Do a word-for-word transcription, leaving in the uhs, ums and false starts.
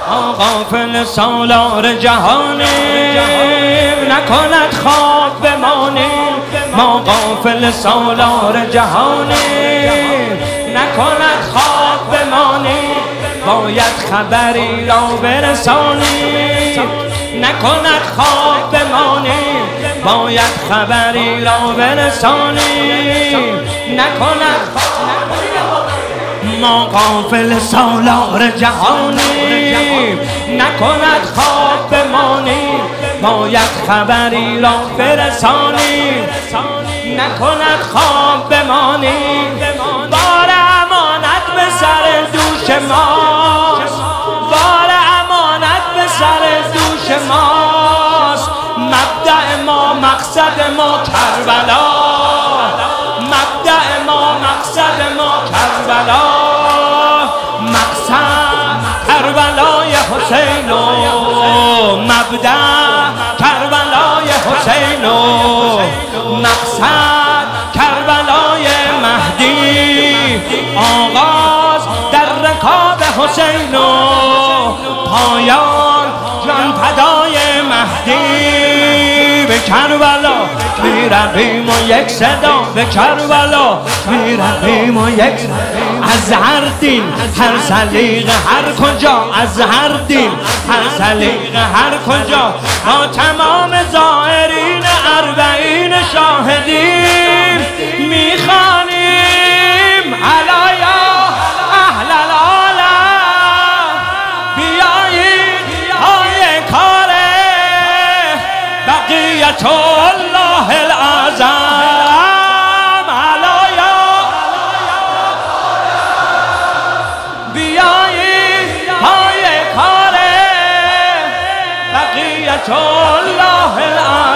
ما غافل سالار جهانیم نکند خواب بمانیم. ما غافل سالار جهانیم نکند خواب بمانیم. باید خبری را برسانیم نکند خواب بمانیم. باید خبری را برسانیم نکند خواب بمانیم. ما غافل سالار جهانیم نکند خواب بمانیم. باید خبری را برسانیم نکند خواب بمانیم. بار امانت به سر دوش ماست. بار امانت به سر دوش ماست. مبدأ ما مقصد ما کربلا. مبدأ ما مقصد ما کربلا. مقصد کربلای حسین و مبدأ کربلای حسین و مقصد کربلای مهدی. آغاز در رکاب حسین و پایان جان فدای مهدی. به کربلا میرویم و یک صدا. به کربلا میرویم و یک صدا. از هر دین هر سلیقه هر کجا. از هر دین هر سلیقه هر کجا. با تمام زائرین اربعین شاهدین میخوانیم الا یا اهل العالم. بیایید پای کار بقیت الله العظم. الا یا بیایید پای کار بقیت الله العظم.